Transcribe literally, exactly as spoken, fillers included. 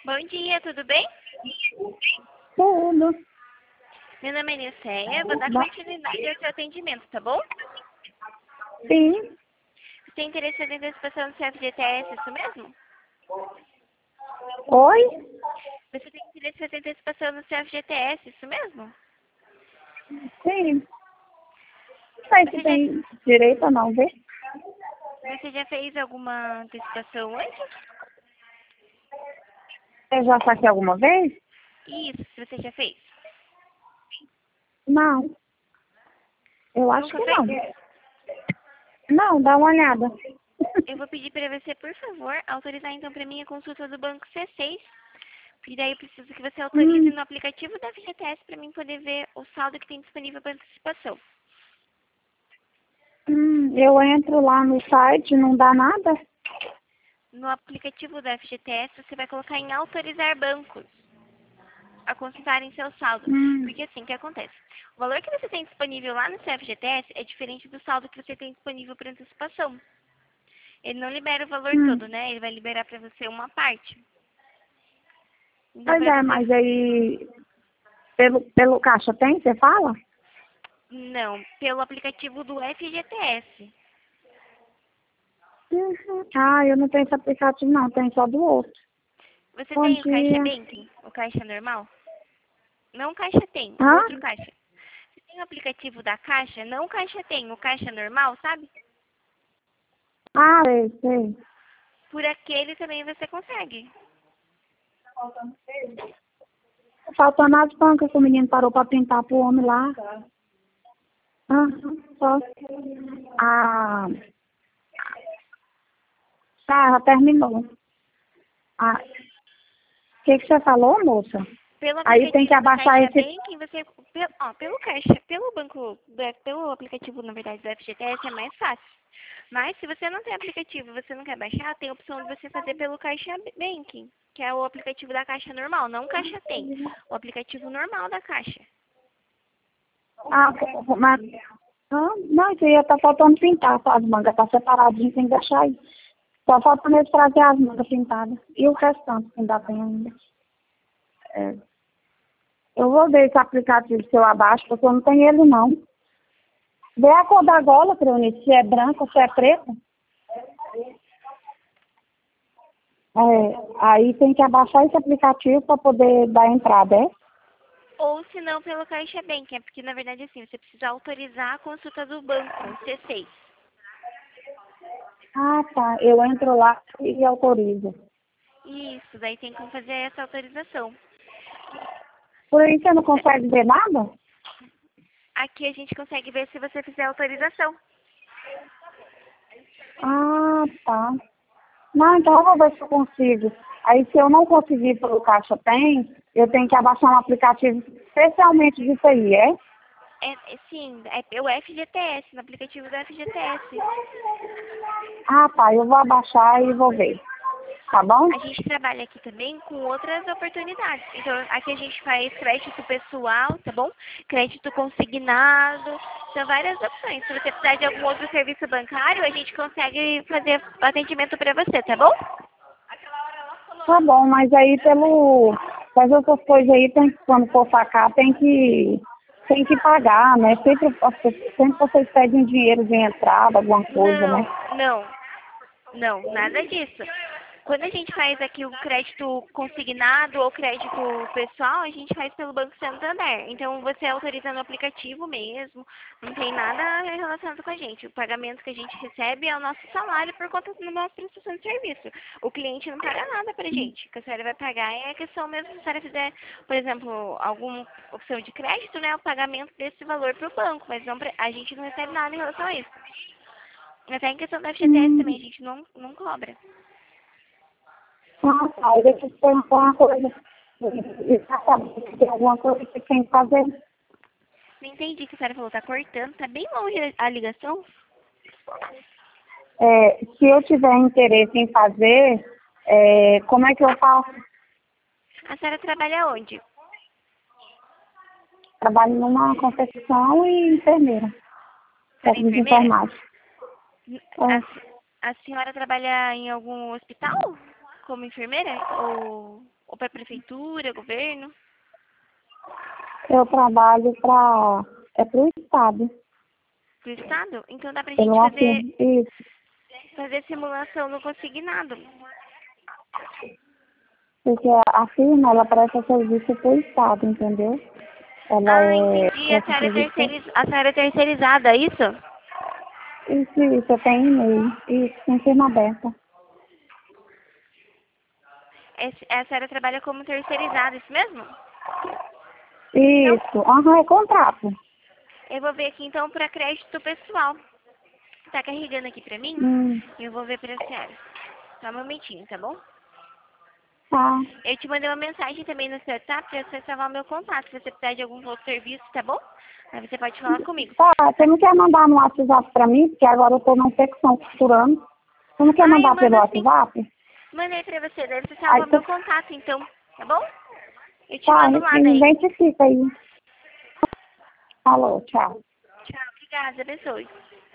Bom dia, tudo bem? Tudo. Meu nome é Nilceia, vou dar Ba- continuidade ao seu atendimento, tá bom? Sim. Você tem interesse em antecipação do C F G T S, isso mesmo? Oi? Você tem interesse em antecipação do C F G T S, isso mesmo? Sim. Não sei se Você já, tem direito ou não, vê? você já fez alguma antecipação antes? Eu já saquei alguma vez? Isso, se você já fez. Não. Eu acho Nunca que fez? não. Não, dá uma olhada. Eu vou pedir para você, por favor, autorizar então para mim a consulta do banco C seis. E daí eu preciso que você autorize Hum, no aplicativo da F G T S para mim poder ver o saldo que tem disponível para antecipação. hum, eu entro lá no site, não dá nada? No aplicativo da F G T S, você vai colocar em autorizar bancos a consultarem seu saldo. Hum, Porque assim, o que acontece? O valor que você tem disponível lá no seu F G T S é diferente do saldo que você tem disponível para antecipação. Ele não libera o valor hum. todo, né? Ele vai liberar para você uma parte. Então, Pois para é, você... mas aí, pelo, pelo caixa tem, você fala? Não, pelo aplicativo do F G T S. Uhum. Ah, eu não tenho esse aplicativo não, tem só do outro. Você Bom tem o Caixa dia. Banking? O Caixa normal? Não o Caixa Tem, o Hã? outro Caixa. Você tem o aplicativo da Caixa? Não o Caixa Tem, o Caixa normal, sabe? Ah, sei, sei. Por aquele também você consegue. Faltando as bancas que o menino parou pra pintar pro homem lá. Aham, só. Ah, tá, já terminou. Ah, o que, que você falou, moça? Pelo Aí tem que aplicativo do abaixar Caixa esse. Banking, você... Pelo, ó, pelo Caixa, pelo banco, da- pelo aplicativo, na verdade, do F G T S é mais fácil. Mas se você não tem aplicativo e você não quer baixar, tem a opção de você fazer pelo Caixa Banking, que é o aplicativo da Caixa normal, não o Caixa Tem. O aplicativo normal da Caixa. Ah, mas. Ah, não, isso aí já tá faltando pintar, só as mangas, tá separadinho, tem que deixar aí. Só falta mesmo trazer as mangas pintadas. E o restante que ainda tem ainda. É. Eu vou ver esse aplicativo seu abaixo, porque eu não tenho ele não. Vê a cor da gola, Crone, se é branca ou se é preta. É, aí tem que abaixar esse aplicativo para poder dar entrada, é? Ou se não, pelo Caixa Banking, é porque na verdade assim, você precisa autorizar a consulta do banco, o C seis. Ah, tá. Eu entro lá e autorizo. Isso, daí tem como fazer essa autorização. Por aí você não consegue ver nada? Aqui a gente consegue ver se você fizer autorização. Ah, tá. Não, então eu vou ver se eu consigo. Aí se eu não conseguir pelo Caixa Tem, eu tenho que abaixar um aplicativo especialmente disso aí, é? É, é, sim, é pelo F G T S, no aplicativo do F G T S. Ah, tá. Eu vou abaixar e vou ver. Tá bom? A gente trabalha aqui também com outras oportunidades. Então, aqui a gente faz crédito pessoal, tá bom? Crédito consignado, são várias opções. Se você precisar de algum outro serviço bancário, a gente consegue fazer atendimento para você, tá bom? Tá bom, mas aí pelo. Faz outras coisas aí, tem, que- quando for sacar, tem que. Tem que pagar, né? Sempre, sempre vocês pedem dinheiro de entrada, alguma coisa, né? Não, não, não, nada disso. Quando a gente faz aqui o crédito consignado ou crédito pessoal, a gente faz pelo Banco Santander. Então você autoriza no aplicativo mesmo, não tem nada relacionado com a gente. O pagamento que a gente recebe é o nosso salário por conta da nossa prestação de serviço. O cliente não paga nada pra gente. O que a senhora vai pagar é a questão mesmo se a senhora fizer, por exemplo, alguma opção de crédito, né? O pagamento desse valor pro banco, mas não pra, a gente não recebe nada em relação a isso. Até em questão da F G T S também, a Hum, gente não, não cobra. ah, tá. Aí deixa eu te perguntar uma coisa. E pra saber se tem alguma coisa que tem que fazer. Não entendi que a senhora falou, tá cortando, tá bem longe a ligação. É, se eu tiver interesse em fazer, é, como é que eu faço? A senhora trabalha onde? Trabalho numa confecção e enfermeira. A senhora é Técnico de enfermeira? enfermagem. A, É. a senhora trabalha em algum hospital? como enfermeira? Ou, ou para prefeitura, governo? Eu trabalho para... É pro Estado. Pro Estado? Então dá pra gente Pelo fazer, auxílio. Isso. fazer simulação no consignado. Porque a firma, ela presta serviço pro Estado, entendeu? Ela Ah, é... entendi. A Presta senhora é, serviço... terceiriz... a senhora é terceirizada, é isso? Isso, isso. Eu tenho e-mail. Isso, tem firma aberta. É- A senhora trabalha como terceirizada, isso mesmo? Então, Isso. Aham, é contrato. eu vou ver aqui então para crédito pessoal. Tá carregando aqui pra mim? Hum, Eu vou ver pra senhora. Só um momentinho, tá bom? tá. Eu te mandei uma mensagem também no seu WhatsApp pra você salvar o meu contato. Se você precisar de algum outro serviço, tá bom? Aí você pode falar comigo. Tá, você não quer mandar no WhatsApp pra mim? Porque agora eu tô numa secção costurando. Você não quer Ah, eu mandar pelo mando sim. WhatsApp? Mandei pra você, daí você Aí salva tu... meu contato então, tá bom? Eu te Tá, mando lá daí. identifica aí. Falou, tchau. Tchau, obrigada, abençoe.